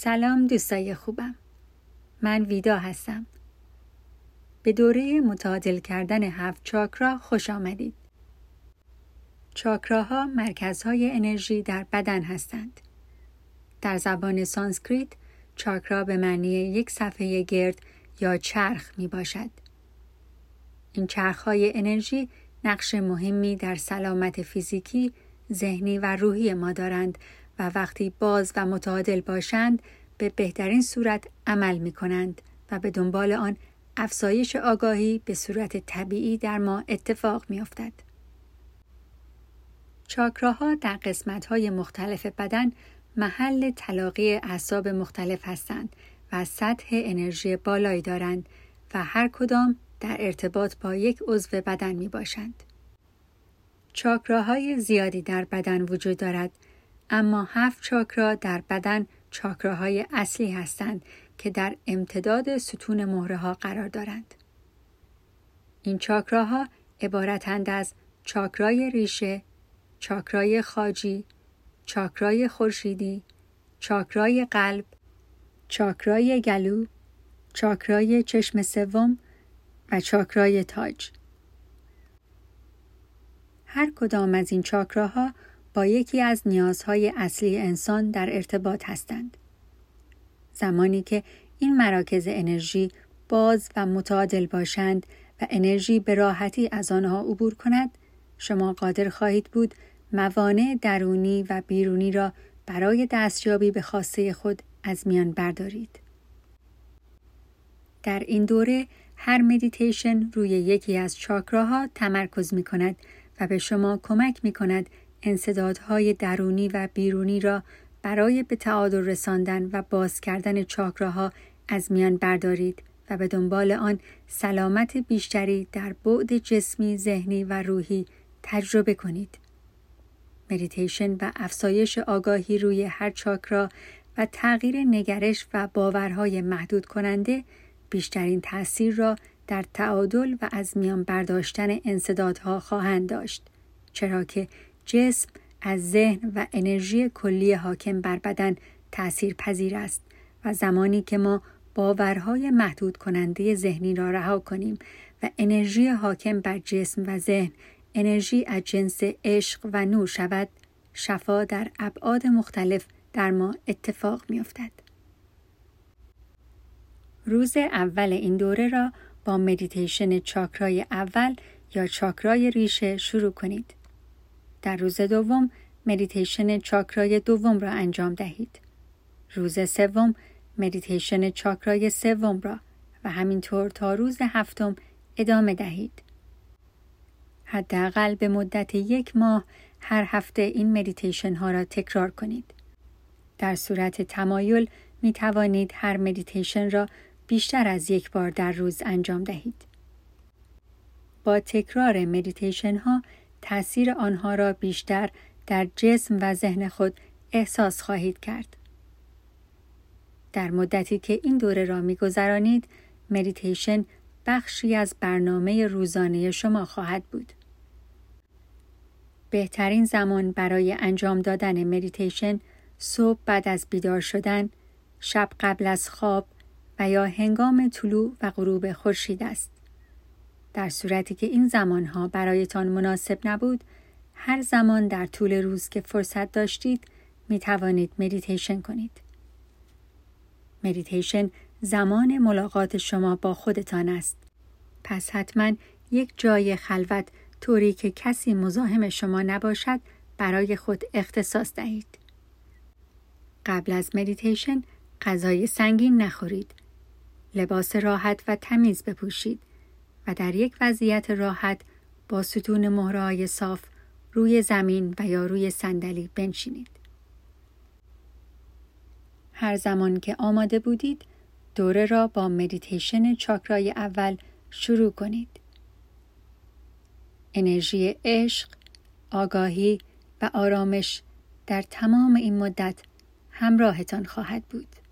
سلام دوستای خوبم. من ویدا هستم. به دوره متعادل کردن 7 چاکرا خوش آمدید. چاکراها مرکزهای انرژی در بدن هستند. در زبان سانسکریت چاکرا به معنی یک صفحه گرد یا چرخ می باشد. این چرخهای انرژی نقش مهمی در سلامت فیزیکی، ذهنی و روحی ما دارند و وقتی باز و متعادل باشند به بهترین صورت عمل می کنند و به دنبال آن افزایش آگاهی به صورت طبیعی در ما اتفاق می افتد. چاکراها در قسمت‌های مختلف بدن محل تلاقی اعصاب مختلف هستند و سطح انرژی بالایی دارند و هر کدام در ارتباط با یک عضو بدن می باشند. چاکراهای زیادی در بدن وجود دارد، اما 7 چاکرا در بدن چاکراهای اصلی هستند که در امتداد ستون مهره ها قرار دارند. این چاکراها عبارتند از چاکرای ریشه، چاکرای خاجی، چاکرای خورشیدی، چاکرای قلب، چاکرای گلو، چاکرای چشم سوم و چاکرای تاج. هر کدام از این چاکراها با یکی از نیازهای اصلی انسان در ارتباط هستند. زمانی که این مراکز انرژی باز و متعادل باشند و انرژی به راحتی از آنها عبور کند، شما قادر خواهید بود موانع درونی و بیرونی را برای دستیابی به خواسته خود از میان بردارید. در این دوره هر مدیتیشن روی یکی از چاکراها تمرکز می کند و به شما کمک می کند انسدادهای درونی و بیرونی را برای به تعادل رساندن و باز کردن چاکراها از میان بردارید و به دنبال آن سلامت بیشتری در بعد جسمی، ذهنی و روحی تجربه کنید. مدیتیشن و افزایش آگاهی روی هر چاکرا و تغییر نگرش و باورهای محدود کننده بیشترین تأثیر را در تعادل و از میان برداشتن انسدادها خواهند داشت، چرا که جسم از ذهن و انرژی کلی حاکم بر بدن تأثیر پذیر است و زمانی که ما باورهای محدود کننده ذهنی را رها کنیم و انرژی حاکم بر جسم و ذهن انرژی از جنس عشق و نور شود، شفا در ابعاد مختلف در ما اتفاق می افتد. روز اول این دوره را با مدیتیشن چاکرای اول یا چاکرای ریشه شروع کنید. در روز دوم مدیتیشن چاکرای دوم را انجام دهید. روز سوم مدیتیشن چاکرای سوم را و همینطور تا روز هفتم ادامه دهید. حداقل به مدت 1 ماه هر هفته این مدیتیشن ها را تکرار کنید. در صورت تمایل می توانید هر مدیتیشن را بیشتر از 1 بار در روز انجام دهید. با تکرار مدیتیشن ها تأثیر آنها را بیشتر در جسم و ذهن خود احساس خواهید کرد. در مدتی که این دوره را می‌گذرانید، مدیتیشن بخشی از برنامه روزانه شما خواهد بود. بهترین زمان برای انجام دادن مدیتیشن صبح بعد از بیدار شدن، شب قبل از خواب و یا هنگام طلوع و غروب خورشید است. در صورتی که این زمانها برایتان مناسب نبود، هر زمان در طول روز که فرصت داشتید می توانید مدیتیشن کنید. مدیتیشن زمان ملاقات شما با خودتان است. پس حتما یک جای خلوت طوری که کسی مزاحم شما نباشد برای خود اختصاص دهید. قبل از مدیتیشن غذای سنگین نخورید. لباس راحت و تمیز بپوشید و در یک وضعیت راحت با ستون مهره‌های صاف روی زمین و یا روی صندلی بنشینید. هر زمان که آماده بودید، دوره را با مدیتیشن چاکرای اول شروع کنید. انرژی عشق، آگاهی و آرامش در تمام این مدت همراهتان خواهد بود.